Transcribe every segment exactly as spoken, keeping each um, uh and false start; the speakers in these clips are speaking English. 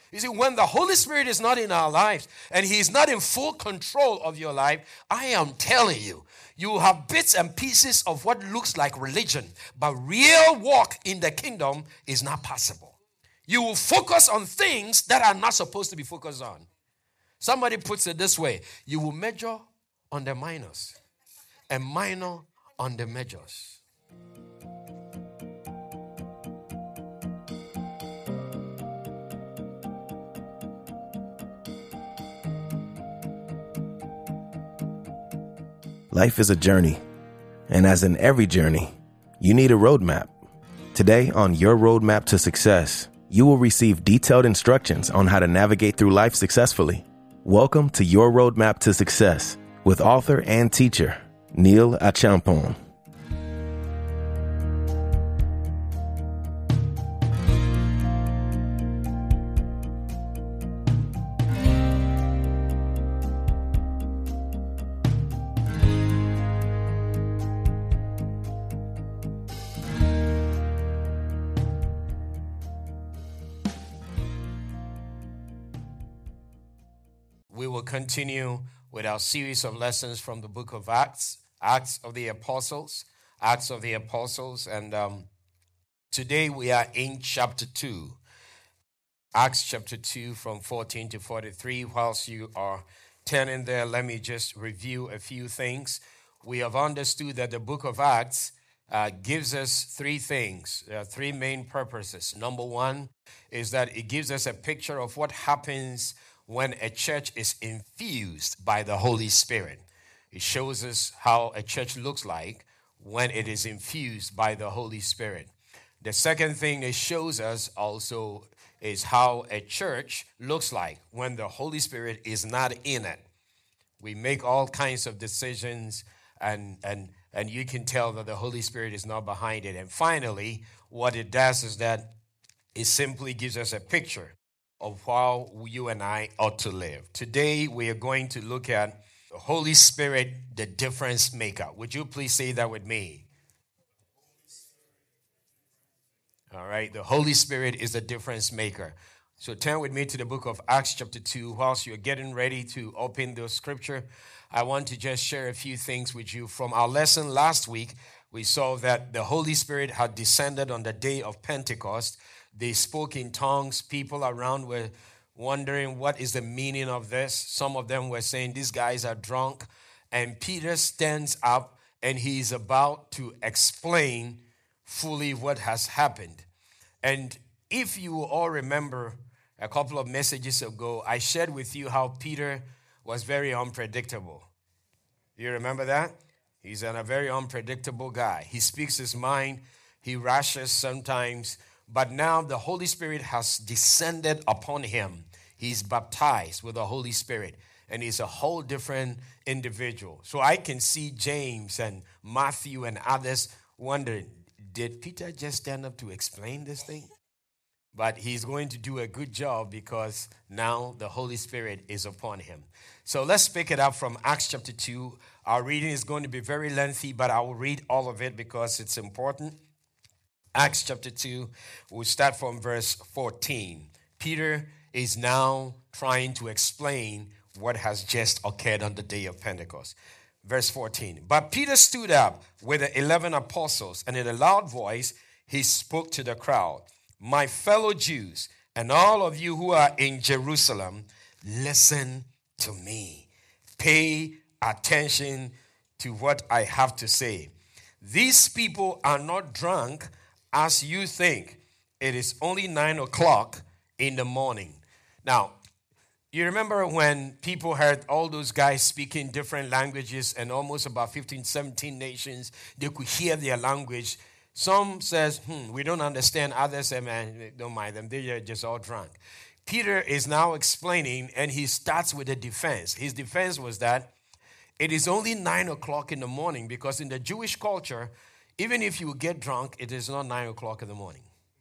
You see, when the Holy Spirit is not in our lives and he is not in full control of your life, I am telling you, you will have bits and pieces of what looks like religion, but real walk in the kingdom is not possible. You will focus on things that are not supposed to be focused on. Somebody puts it this way: you will major on the minors and minor on the majors. Life is a journey, and as in every journey, you need a roadmap. Today on Your Roadmap to Success, you will receive detailed instructions on how to navigate through life successfully. Welcome to Your Roadmap to Success with author and teacher, Neil Achampong. We will continue with our series of lessons from the book of Acts, Acts of the Apostles, Acts of the Apostles, and um, today we are in chapter two, Acts chapter two from fourteen to forty-three. Whilst you are turning there, let me just review a few things. We have understood that the book of Acts uh, gives us three things, uh, three main purposes. Number one is that it gives us a picture of what happens when a church is infused by the Holy Spirit. It shows us how a church looks like when it is infused by the Holy Spirit. The second thing it shows us also is how a church looks like when the Holy Spirit is not in it. We make all kinds of decisions, and, and, and you can tell that the Holy Spirit is not behind it. And finally, what it does is that it simply gives us a picture of how you and I ought to live. Today, we are going to look at the Holy Spirit, the difference maker. Would you please say that with me? All right, the Holy Spirit is the difference maker. So turn with me to the book of Acts chapter two. Whilst you're getting ready to open the scripture, I want to just share a few things with you. From our lesson last week, we saw that the Holy Spirit had descended on the day of Pentecost. They spoke in tongues. People around were wondering, what is the meaning of this? Some of them were saying, these guys are drunk. And Peter stands up and he's about to explain fully what has happened. And if you all remember a couple of messages ago, I shared with you how Peter was very unpredictable. You remember that? He's a very unpredictable guy. He speaks his mind. He rushes sometimes. But now the Holy Spirit has descended upon him. He's baptized with the Holy Spirit, and he's a whole different individual. So I can see James and Matthew and others wondering, did Peter just stand up to explain this thing? But he's going to do a good job because now the Holy Spirit is upon him. So let's pick it up from Acts chapter two. Our reading is going to be very lengthy, but I will read all of it because it's important. Acts chapter two, we'll start from verse fourteen. Peter is now trying to explain what has just occurred on the day of Pentecost. Verse fourteen, but Peter stood up with the eleven apostles, and in a loud voice he spoke to the crowd. My fellow Jews, and all of you who are in Jerusalem, listen to me. Pay attention to what I have to say. These people are not drunk as you think. It is only nine o'clock in the morning. Now, you remember when people heard all those guys speaking different languages and almost about fifteen, seventeen nations, they could hear their language. Some says, hmm, we don't understand. Others say, man, don't mind them. They're just all drunk. Peter is now explaining, and he starts with a defense. His defense was that it is only nine o'clock in the morning because in the Jewish culture, even if you get drunk, it is not nine o'clock in the morning.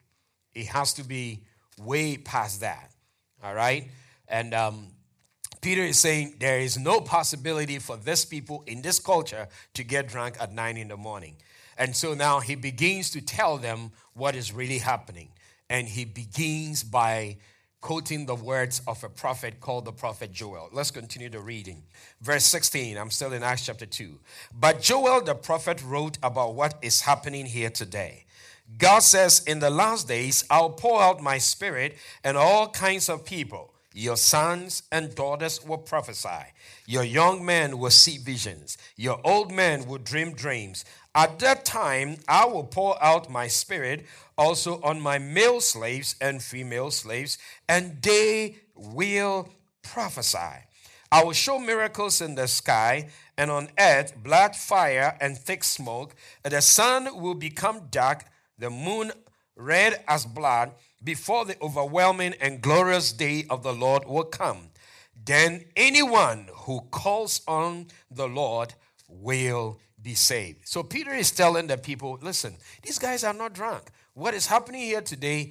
It has to be way past that, all right? And um, Peter is saying there is no possibility for this people in this culture to get drunk at nine in the morning. And so now he begins to tell them what is really happening. And he begins by quoting the words of a prophet called the prophet Joel. Let's continue the reading. Verse sixteen, I'm still in Acts chapter two. But Joel the prophet wrote about what is happening here today. God says, in the last days, I'll pour out my spirit and all kinds of people. Your sons and daughters will prophesy. Your young men will see visions. Your old men will dream dreams. At that time, I will pour out my spirit also on my male slaves and female slaves, and they will prophesy. I will show miracles in the sky and on earth, blood, fire, and thick smoke. The sun will become dark, the moon red as blood, before the overwhelming and glorious day of the Lord will come. Then anyone who calls on the Lord will be saved. So Peter is telling the people, listen, these guys are not drunk. What is happening here today,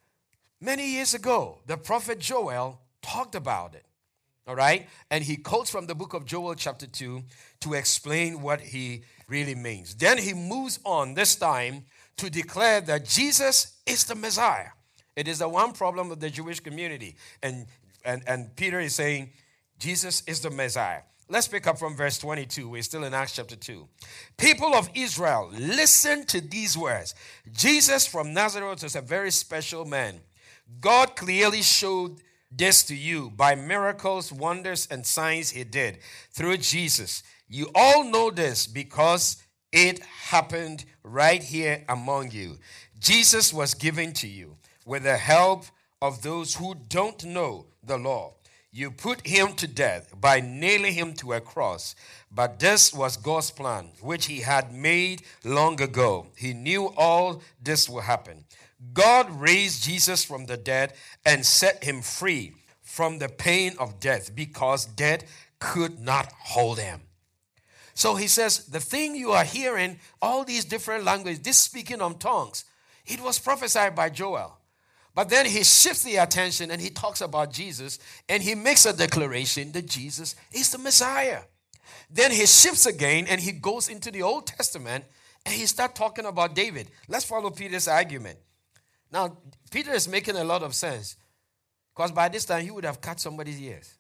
many years ago, the prophet Joel talked about it. All right? And he quotes from the book of Joel chapter two to explain what he really means. Then he moves on this time to declare that Jesus is the Messiah. It is the one problem of the Jewish community. And, and, and Peter is saying, Jesus is the Messiah. Let's pick up from verse twenty-two. We're still in Acts chapter two. People of Israel, listen to these words. Jesus from Nazareth was a very special man. God clearly showed this to you by miracles, wonders, and signs he did through Jesus. You all know this because it happened right here among you. Jesus was given to you with the help of those who don't know the law. You put him to death by nailing him to a cross. But this was God's plan, which he had made long ago. He knew all this will happen. God raised Jesus from the dead and set him free from the pain of death because death could not hold him. So he says, the thing you are hearing, all these different languages, this speaking of tongues, it was prophesied by Joel. But then he shifts the attention and he talks about Jesus and he makes a declaration that Jesus is the Messiah. Then he shifts again and he goes into the Old Testament and he starts talking about David. Let's follow Peter's argument. Now, Peter is making a lot of sense because by this time he would have cut somebody's ears.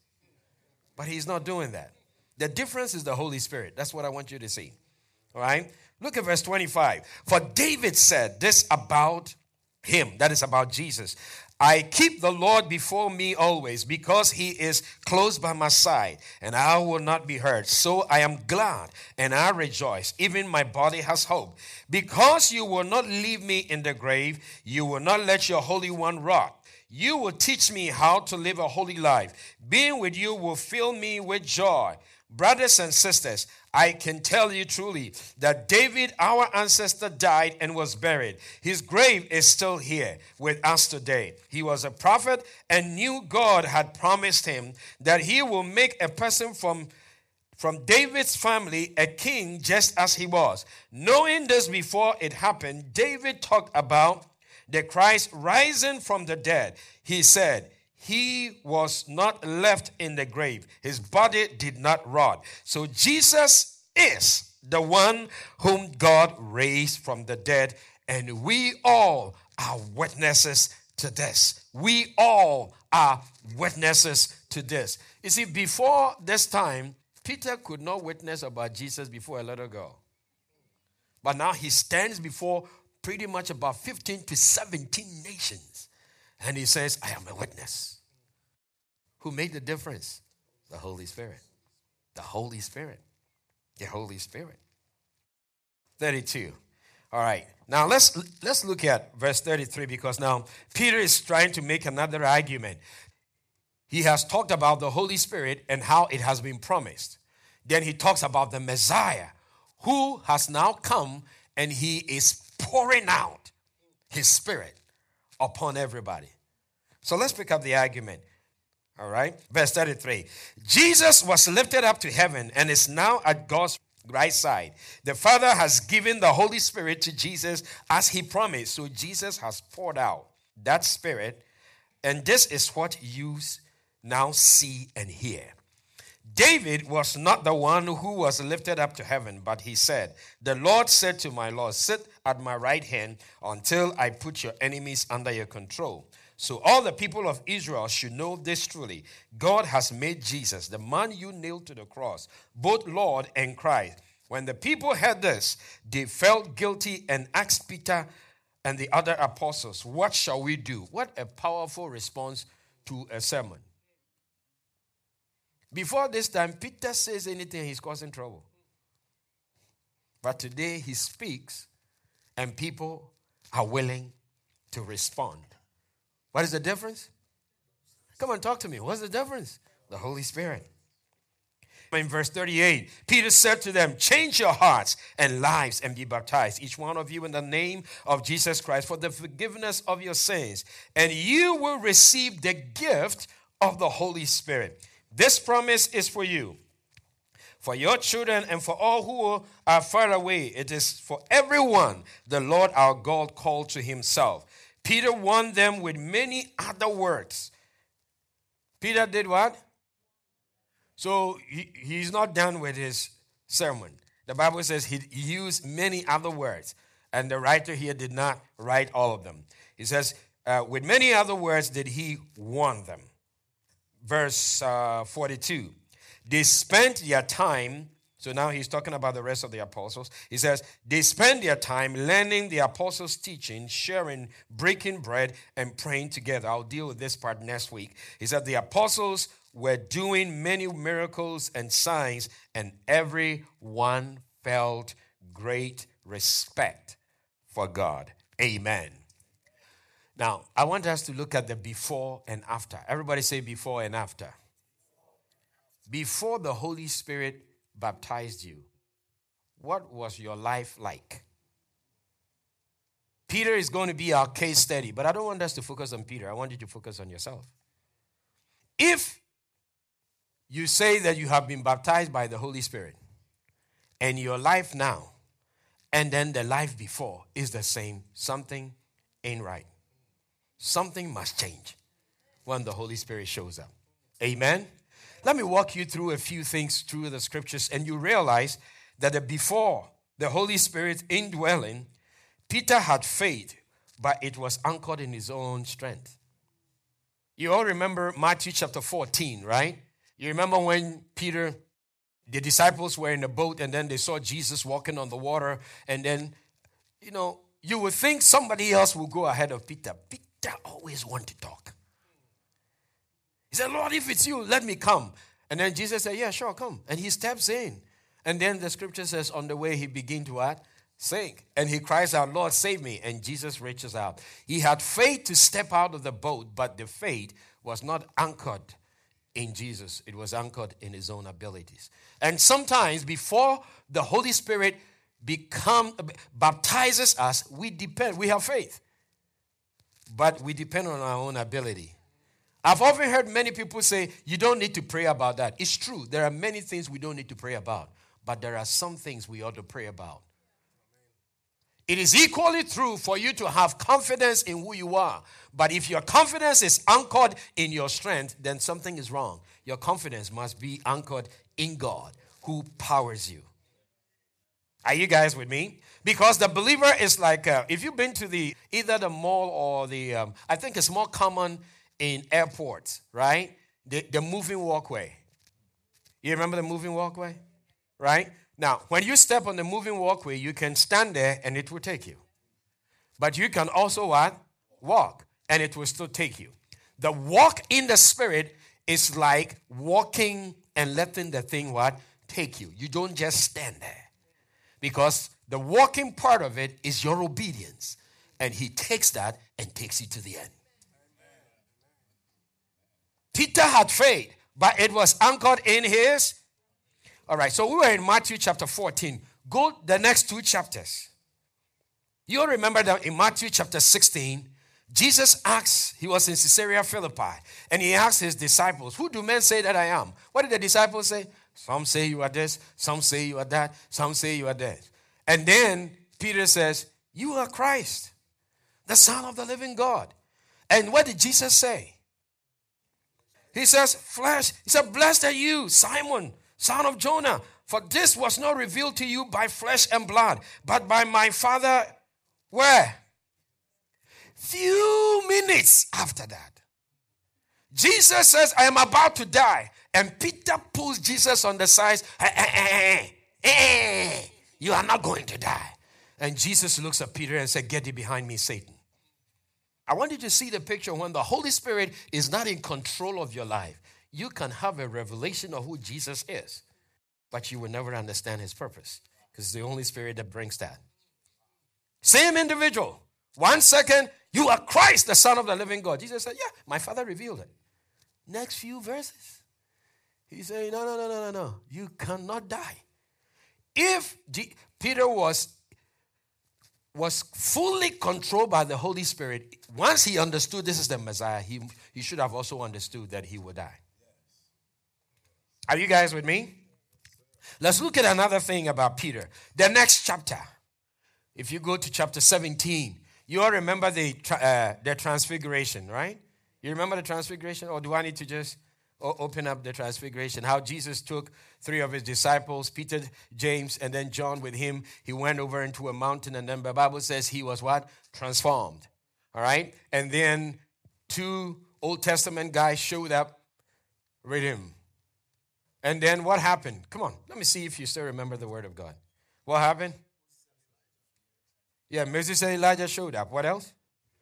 But he's not doing that. The difference is the Holy Spirit. That's what I want you to see. All right? Look at verse twenty-five. For David said this about him, that is about Jesus. I keep the Lord before me always because he is close by my side and I will not be hurt. So I am glad and I rejoice. Even my body has hope. Because you will not leave me in the grave, you will not let your Holy One rot. You will teach me how to live a holy life. Being with you will fill me with joy. Brothers and sisters, I can tell you truly that David, our ancestor, died and was buried. His grave is still here with us today. He was a prophet and knew God had promised him that he will make a person from, from David's family a king just as he was. Knowing this before it happened, David talked about the Christ rising from the dead. He said, he was not left in the grave. His body did not rot. So Jesus is the one whom God raised from the dead. And we all are witnesses to this. We all are witnesses to this. You see, before this time, Peter could not witness about Jesus before a little girl. But now he stands before pretty much about fifteen to seventeen nations. And he says, I am a witness. Who made the difference? The Holy Spirit. The Holy Spirit. The Holy Spirit. thirty-two. All right. Now let's let's look at verse thirty-three because now Peter is trying to make another argument. He has talked about the Holy Spirit and how it has been promised. Then he talks about the Messiah who has now come and he is pouring out his Spirit upon everybody. So let's pick up the argument. All right. Verse thirty-three. Jesus was lifted up to heaven and is now at God's right side. The Father has given the Holy Spirit to Jesus as he promised. So Jesus has poured out that Spirit. And this is what you now see and hear. David was not the one who was lifted up to heaven, but he said, the Lord said to my Lord, sit at my right hand until I put your enemies under your control. So all the people of Israel should know this truly. God has made Jesus, the man you nailed to the cross, both Lord and Christ. When the people heard this, they felt guilty and asked Peter and the other apostles, what shall we do? What a powerful response to a sermon. Before this time, Peter says anything, he's causing trouble. But today he speaks and people are willing to respond. What is the difference? Come on, talk to me. What's the difference? The Holy Spirit. In verse thirty-eight, Peter said to them, change your hearts and lives and be baptized, each one of you in the name of Jesus Christ for the forgiveness of your sins, and you will receive the gift of the Holy Spirit. This promise is for you, for your children, and for all who are far away. It is for everyone the Lord our God called to himself. Peter warned them with many other words. Peter did what? So he, he's not done with his sermon. The Bible says he used many other words. And the writer here did not write all of them. He says, uh, with many other words did he warn them. Verse uh, forty-two. They spent their time, so now he's talking about the rest of the apostles. He says, they spent their time learning the apostles' teaching, sharing, breaking bread, and praying together. I'll deal with this part next week. He said the apostles were doing many miracles and signs, and everyone felt great respect for God. Amen. Now, I want us to look at the before and after. Everybody say before and after. Before the Holy Spirit baptized you, what was your life like? Peter is going to be our case study, but I don't want us to focus on Peter. I want you to focus on yourself. If you say that you have been baptized by the Holy Spirit, and your life now, and then the life before is the same, something ain't right. Something must change when the Holy Spirit shows up. Amen? Let me walk you through a few things through the scriptures, and you realize that the before the Holy Spirit indwelling, Peter had faith, but it was anchored in his own strength. You all remember Matthew chapter fourteen, right? You remember when Peter, the disciples were in the boat, and then they saw Jesus walking on the water, and then, you know, you would think somebody else will go ahead of Peter. Peter always wanted to talk. He said, Lord, if it's you, let me come. And then Jesus said, yeah, sure, come. And he steps in. And then the scripture says on the way he began to what? Sink. And he cries out, Lord, save me. And Jesus reaches out. He had faith to step out of the boat, but the faith was not anchored in Jesus. It was anchored in his own abilities. And sometimes before the Holy Spirit become baptizes us, we depend, we have faith. But we depend on our own ability. I've often heard many people say, you don't need to pray about that. It's true. There are many things we don't need to pray about. But there are some things we ought to pray about. It is equally true for you to have confidence in who you are. But if your confidence is anchored in your strength, then something is wrong. Your confidence must be anchored in God, who powers you. Are you guys with me? Because the believer is like, uh, if you've been to the either the mall or the, um, I think it's more common in airports, right? The, the moving walkway. You remember the moving walkway? Right? Now, when you step on the moving walkway, you can stand there and it will take you. But you can also what? Walk, and it will still take you. The walk in the Spirit is like walking and letting the thing what? Take you. You don't just stand there. Because the walking part of it is your obedience. And he takes that and takes you to the end. Peter had faith, but it was anchored in his. All right, so we were in Matthew chapter fourteen. Go the next two chapters. You'll remember that in Matthew chapter sixteen, Jesus asked, he was in Caesarea Philippi, and he asked his disciples, who do men say that I am? What did the disciples say? Some say you are this, some say you are that, some say you are that. And then Peter says, you are Christ, the Son of the living God. And what did Jesus say? He says, flesh, he said, blessed are you, Simon, son of Jonah, for this was not revealed to you by flesh and blood, but by my Father, where? Few minutes after that, Jesus says, I am about to die. And Peter pulls Jesus on the side. Hey, hey, hey, hey, you are not going to die. And Jesus looks at Peter and said, get thee behind me, Satan. I want you to see the picture when the Holy Spirit is not in control of your life. You can have a revelation of who Jesus is, but you will never understand his purpose because it's the Holy Spirit that brings that. Same individual. One second, you are Christ, the Son of the living God. Jesus said, yeah, my Father revealed it. Next few verses, he said, no, no, no, no, no, no. You cannot die. If G- Peter was was fully controlled by the Holy Spirit, once he understood this is the Messiah, he, he should have also understood that he would die. Are you guys with me? Let's look at another thing about Peter. The next chapter, if you go to chapter seventeen, you all remember the, uh, the transfiguration, right? You remember the transfiguration? Or do I need to just open up the transfiguration? How Jesus took three of his disciples, Peter, James, and then John with him. He went over into a mountain, and then the Bible says he was what? Transformed. All right? And then two Old Testament guys showed up with him. And then what happened? Come on, let me see if you still remember the word of God. What happened? Yeah, Moses and Elijah showed up. What else?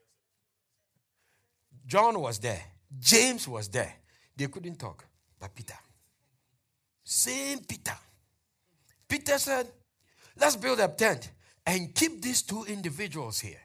John was there. James was there. They couldn't talk, but Peter. Same Peter. Peter said, let's build a tent and keep these two individuals here.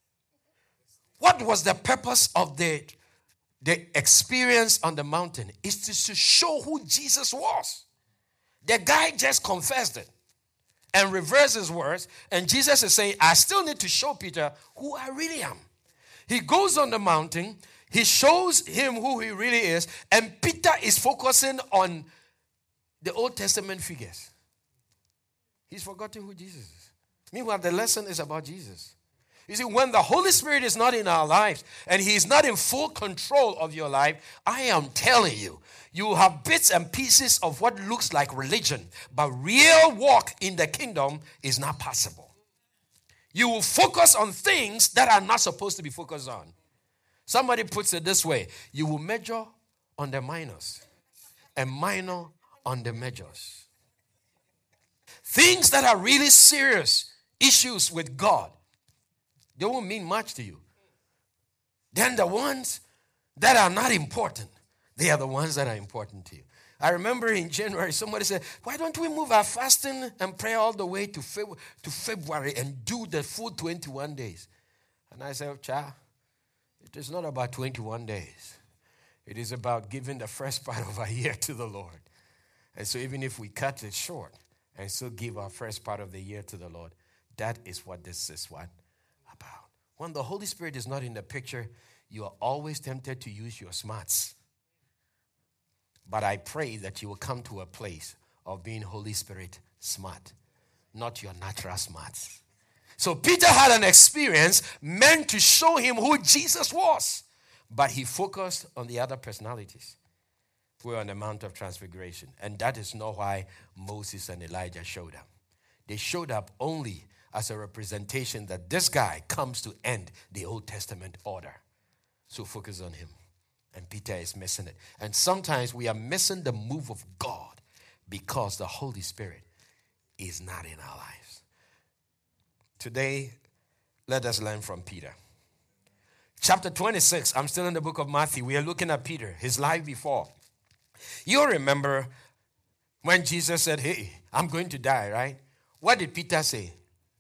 What was the purpose of the, the experience on the mountain? Is to, to show who Jesus was. The guy just confessed it and reversed his words. And Jesus is saying, I still need to show Peter who I really am. He goes on the mountain. He shows him who he really is, and Peter is focusing on the Old Testament figures. He's forgotten who Jesus is. Meanwhile, the lesson is about Jesus. You see, when the Holy Spirit is not in our lives, and he is not in full control of your life, I am telling you, you have bits and pieces of what looks like religion, but real walk in the kingdom is not possible. You will focus on things that are not supposed to be focused on. Somebody puts it this way, you will major on the minors and minor on the majors. Things that are really serious issues with God, they won't mean much to you. Then the ones that are not important, they are the ones that are important to you. I remember in January, somebody said, why don't we move our fasting and prayer all the way to February, to February and do the full twenty-one days? And I said, oh, child, it is not about twenty-one days. It is about giving the first part of our year to the Lord. And so even if we cut it short and still give our first part of the year to the Lord, that is what this is what about. When the Holy Spirit is not in the picture, you are always tempted to use your smarts. But I pray that you will come to a place of being Holy Spirit smart, not your natural smarts. So Peter had an experience meant to show him who Jesus was. But he focused on the other personalities who were on the Mount of Transfiguration. And that is not why Moses and Elijah showed up. They showed up only as a representation that this guy comes to end the Old Testament order. So focus on him. And Peter is missing it. And sometimes we are missing the move of God because the Holy Spirit is not in our lives. Today, let us learn from Peter. Chapter twenty-six, I'm still in the book of Matthew. We are looking at Peter, his life before. You remember when Jesus said, hey, I'm going to die, right? What did Peter say?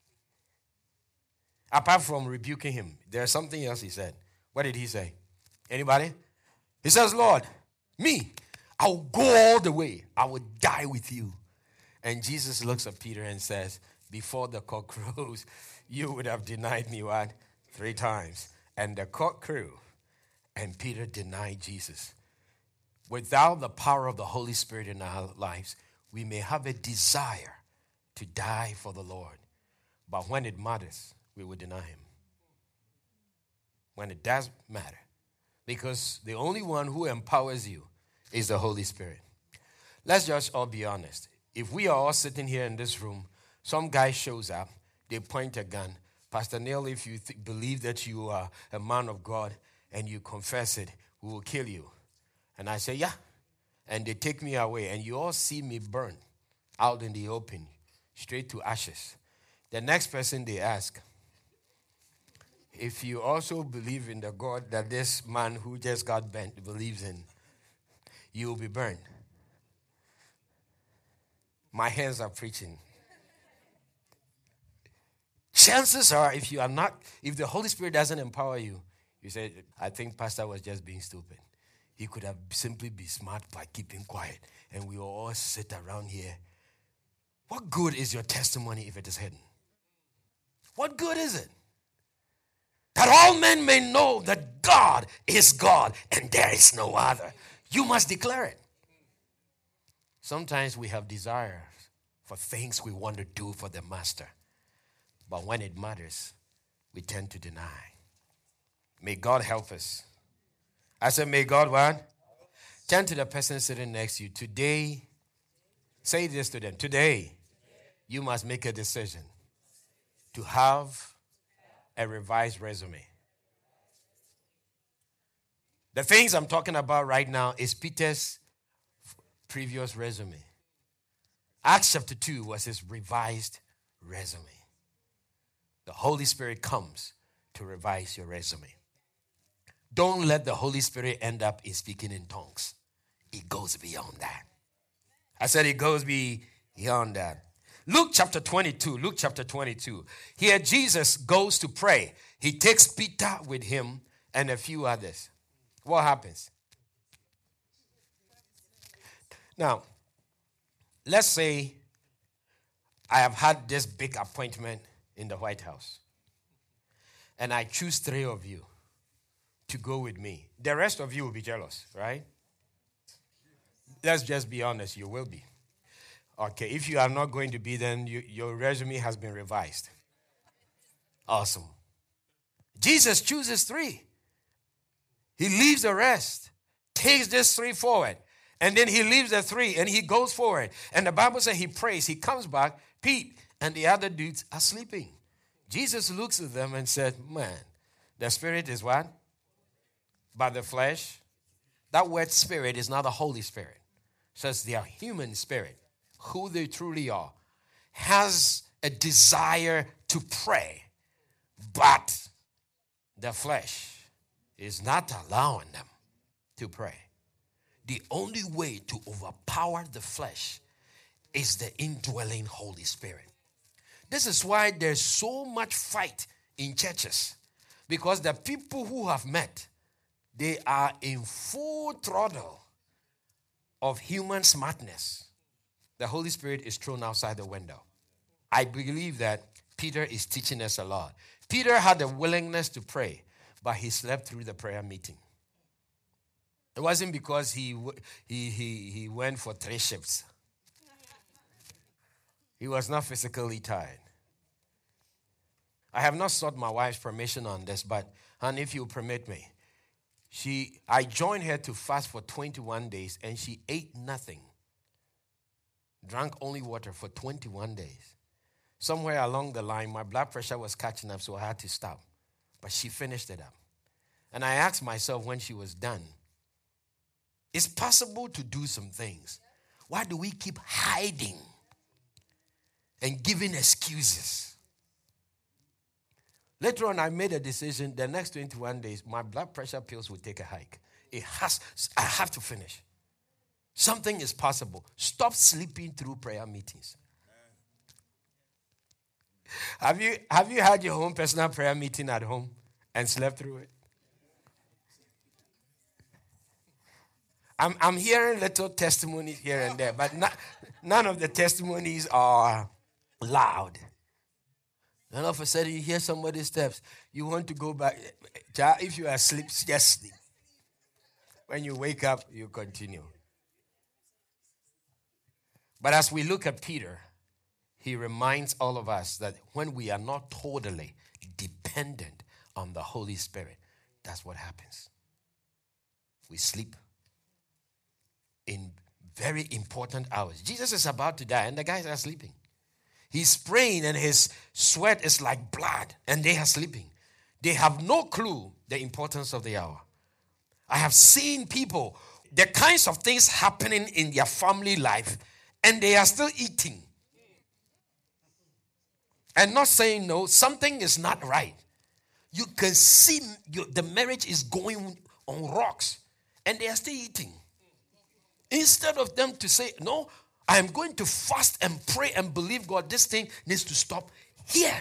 Apart from rebuking him, there's something else he said. What did he say? Anybody? He says, Lord, me, I'll go all the way. I will die with you. And Jesus looks at Peter and says, before the cock crows, you would have denied me, what? Three times. And the cock crew, and Peter denied Jesus. Without the power of the Holy Spirit in our lives, we may have a desire to die for the Lord. But when it matters, we will deny him. When it does matter. Because the only one who empowers you is the Holy Spirit. Let's just all be honest. If we are all sitting here in this room, some guy shows up, they point a gun, Pastor Neil, if you th- believe that you are a man of God and you confess it, we will kill you. And I say, yeah. And they take me away, and you all see me burn out in the open, straight to ashes. The next person they ask, if you also believe in the God that this man who just got bent believes in, you will be burned. My hands are preaching. Chances are, if you are not, if the Holy Spirit doesn't empower you, you say, I think Pastor was just being stupid. He could have simply been smart by keeping quiet, and we will all sit around here. What good is your testimony if it is hidden? What good is it? That all men may know that God is God and there is no other. You must declare it. Sometimes we have desires for things we want to do for the master. But when it matters, we tend to deny. May God help us. I said, may God what? Turn to the person sitting next to you. Today, say this to them. Today, you must make a decision to have a revised resume. The things I'm talking about right now is Peter's previous resume. Acts chapter two was his revised resume. The Holy Spirit comes to revise your resume. Don't let the Holy Spirit end up in speaking in tongues. It goes beyond that. I said it goes beyond that. Luke chapter twenty-two. Luke chapter twenty-two. Here Jesus goes to pray. He takes Peter with him and a few others. What happens? Now, let's say I have had this big appointment in the White House, and I choose three of you to go with me. The rest of you will be jealous, right? Let's just be honest, you will be. Okay, if you are not going to be, then you, your resume has been revised. Awesome. Jesus chooses three. He leaves the rest, takes this three forward, and then he leaves the three, and he goes forward. And the Bible says he prays, he comes back, Pete and the other dudes are sleeping. Jesus looks at them and said, man, the spirit is what? But the flesh. That word spirit is not the Holy Spirit. It says they are human spirit. Who they truly are, has a desire to pray, but the flesh is not allowing them to pray. The only way to overpower the flesh is the indwelling Holy Spirit. This is why there's so much fight in churches, because the people who have met, they are in full throttle of human smartness. The Holy Spirit is thrown outside the window. I believe that Peter is teaching us a lot. Peter had a willingness to pray, but he slept through the prayer meeting. It wasn't because he he he, he went for three shifts. He was not physically tired. I have not sought my wife's permission on this, but honey, if you permit me, she I joined her to fast for twenty-one days, and she ate nothing. Drank only water for twenty-one days. Somewhere along the line, my blood pressure was catching up, so I had to stop. But she finished it up. And I asked myself when she was done, it's possible to do some things. Why do we keep hiding and giving excuses? Later on, I made a decision. The next twenty-one days, my blood pressure pills will take a hike. It has, I have to finish. Something is possible. Stop sleeping through prayer meetings. Have you, have you had your own personal prayer meeting at home and slept through it? I'm, I'm hearing little testimonies here and there, but not, none of the testimonies are loud. And all of a sudden you hear somebody's steps. You want to go back. If you are asleep, just sleep. When you wake up, you continue. But as we look at Peter, he reminds all of us that when we are not totally dependent on the Holy Spirit, that's what happens. We sleep in very important hours. Jesus is about to die, and the guys are sleeping. He's praying and his sweat is like blood and they are sleeping. They have no clue the importance of the hour. I have seen people, the kinds of things happening in their family life, and they are still eating. And not saying no, something is not right. You can see you, the marriage is going on rocks, and they are still eating. Instead of them to say, no, I am going to fast and pray and believe God, this thing needs to stop here.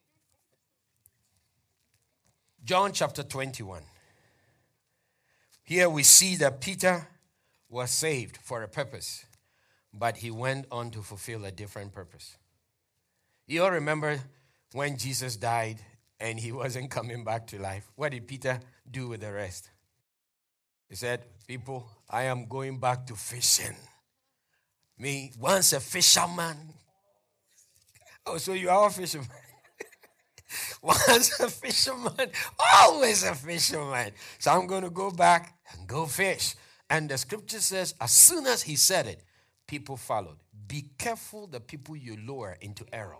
John chapter twenty-one. Here we see that Peter was saved for a purpose, but he went on to fulfill a different purpose. You all remember when Jesus died and he wasn't coming back to life? What did Peter do with the rest? He said, people, I am going back to fishing. Me, once a fisherman. Oh, so you are a fisherman. Once a fisherman, always a fisherman. So I'm going to go back and go fish. And the scripture says, as soon as he said it, people followed. Be careful the people you lure into error.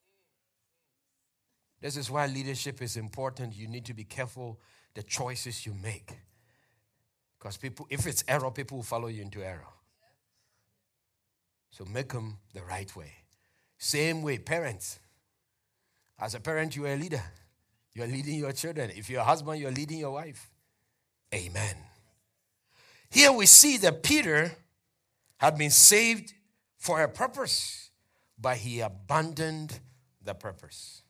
This is why leadership is important. You need to be careful the choices you make. Because people, if it's error, people will follow you into error. So make them the right way. Same way, parents. As a parent, you are a leader. You are leading your children. If you're a husband, you are leading your wife. Amen. Here we see that Peter had been saved for a purpose, but he abandoned the purpose.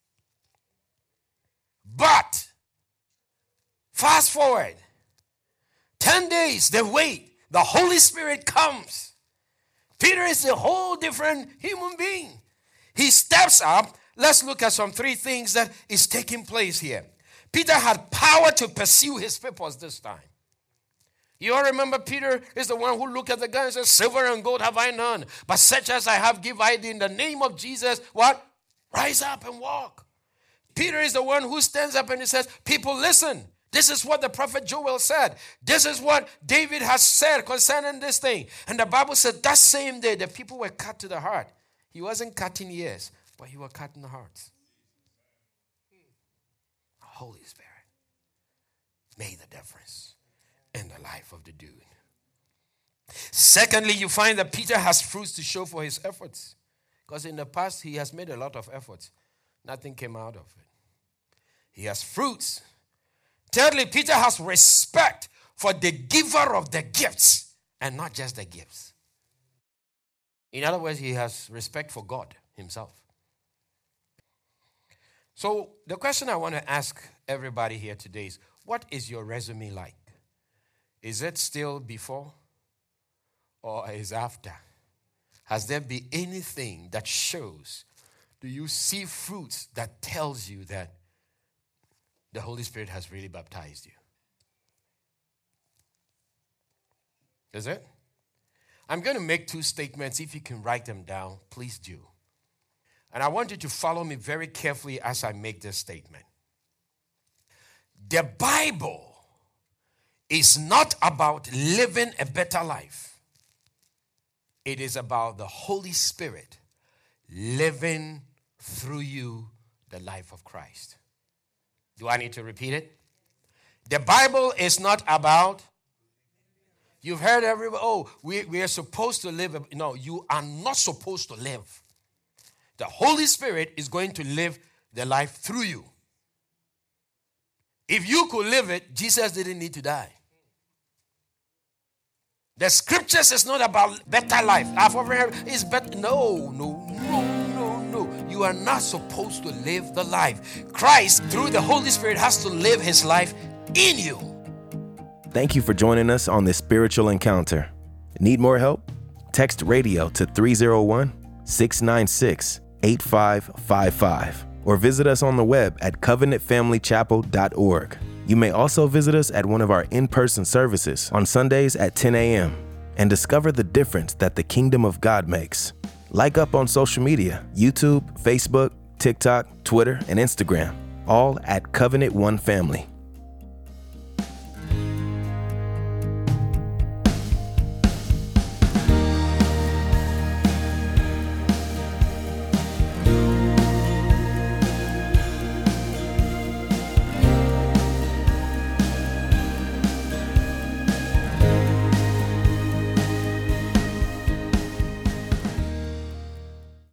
But, fast forward, ten days, they wait. The Holy Spirit comes. Peter is a whole different human being. He steps up. Let's look at some three things that is taking place here. Peter had power to pursue his purpose this time. You all remember Peter is the one who looked at the gun and said, silver and gold have I none, but such as I have give I thee in the name of Jesus. What? Rise up and walk. Peter is the one who stands up and he says, people, listen. This is what the prophet Joel said. This is what David has said concerning this thing. And the Bible said that same day the people were cut to the heart. He wasn't cutting ears, but he was cutting the hearts. The Holy Spirit made the difference in the life of the dude. Secondly, you find that Peter has fruits to show for his efforts. Because in the past, he has made a lot of efforts. Nothing came out of it. He has fruits. Thirdly, Peter has respect for the giver of the gifts and not just the gifts. In other words, he has respect for God himself. So the question I want to ask everybody here today is, what is your resume like? Is it still before or is after? Has there been anything that shows? Do you see fruits that tells you that the Holy Spirit has really baptized you? Is it? I'm going to make two statements. If you can write them down, please do. And I want you to follow me very carefully as I make this statement. The Bible is not about living a better life. It is about the Holy Spirit living through you the life of Christ. Do I need to repeat it? The Bible is not about, you've heard everybody, oh, we, we are supposed to live. No, you are not supposed to live. The Holy Spirit is going to live the life through you. If you could live it, Jesus didn't need to die. The scriptures is not about better life. I've ever heard it's better. No, no, no, no, no. You are not supposed to live the life. Christ, through the Holy Spirit, has to live his life in you. Thank you for joining us on this spiritual encounter. Need more help? Text radio to three oh one, six nine six, eight five five five or visit us on the web at covenant family chapel dot org. You may also visit us at one of our in-person services on Sundays at ten a.m. and discover the difference that the kingdom of God makes. Like up on social media, YouTube, Facebook, TikTok, Twitter, and Instagram, all at Covenant One Family.